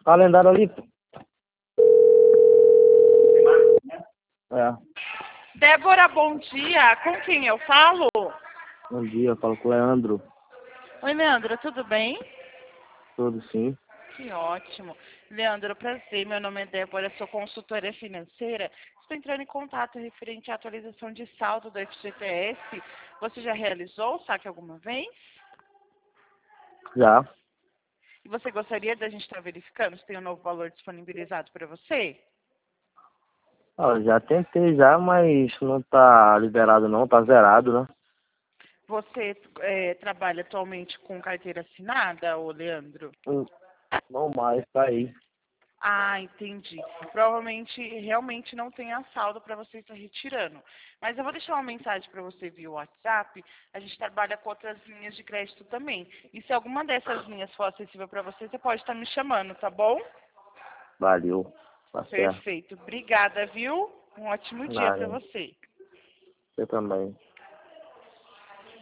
Calendário ali, pô. É. Débora, bom dia. Com quem eu falo? Bom dia, eu falo com o Leandro. Oi, Leandro, tudo bem? Tudo sim. Que ótimo. Leandro, prazer. Meu nome é Débora, sou consultora financeira. Estou entrando em contato referente à atualização de saldo do FGTS. Você já realizou o saque alguma vez? Já. E você gostaria da gente estar verificando se tem um novo valor disponibilizado para você? Já tentei já, mas não tá liberado não, tá zerado, né? Você trabalha atualmente com carteira assinada, ô Leandro? Não mais, tá aí. Ah, entendi. Provavelmente realmente não tem a saldo para você estar retirando. Mas eu vou deixar uma mensagem para você via WhatsApp. A gente trabalha com outras linhas de crédito também. E se alguma dessas linhas for acessível para você, você pode estar me chamando, tá bom? Valeu. Tá certo. Perfeito. Obrigada, viu? Um ótimo dia para Nada. você. Você também.